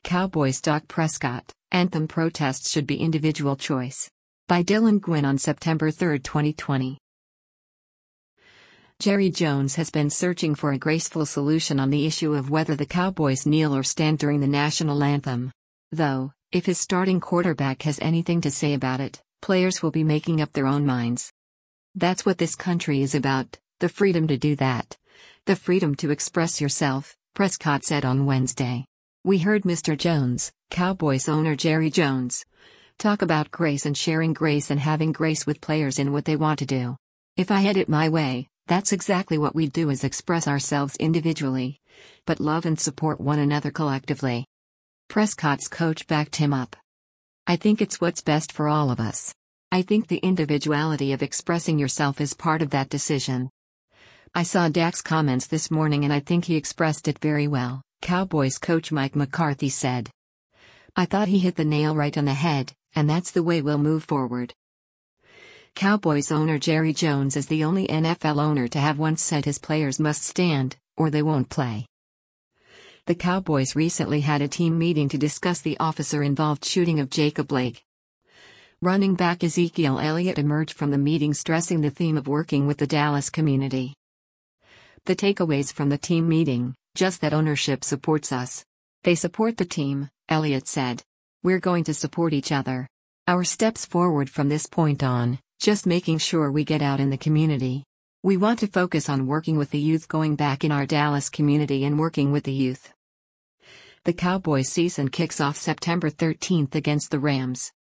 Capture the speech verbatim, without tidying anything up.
Cowboys. Prescott, anthem protests should be individual choice. By Dylan Gwynn on September third, twenty twenty. Jerry Jones has been searching for a graceful solution on the issue of whether the Cowboys kneel or stand during the national anthem. Though, if his starting quarterback has anything to say about it, players will be making up their own minds. That's what this country is about, the freedom to do that. The freedom to express yourself, Prescott said on Wednesday. We heard Mister Jones, Cowboys owner Jerry Jones, talk about grace and sharing grace and having grace with players in what they want to do. If I had it my way, that's exactly what we'd do, is express ourselves individually, but love and support one another collectively. Prescott's coach backed him up. I think it's what's best for all of us. I think the individuality of expressing yourself is part of that decision. I saw Dak's comments this morning and I think he expressed it very well, Cowboys coach Mike McCarthy said. I thought he hit the nail right on the head, and that's the way we'll move forward. Cowboys owner Jerry Jones is the only N F L owner to have once said his players must stand, or they won't play. The Cowboys recently had a team meeting to discuss the officer-involved shooting of Jacob Blake. Running back Ezekiel Elliott emerged from the meeting stressing the theme of working with the Dallas community. The takeaways from the team meeting: just that ownership supports us. They support the team, Elliott said. We're going to support each other. Our steps forward from this point on, just making sure we get out in the community. We want to focus on working with the youth, going back in our Dallas community and working with the youth. The Cowboys season kicks off September thirteenth against the Rams.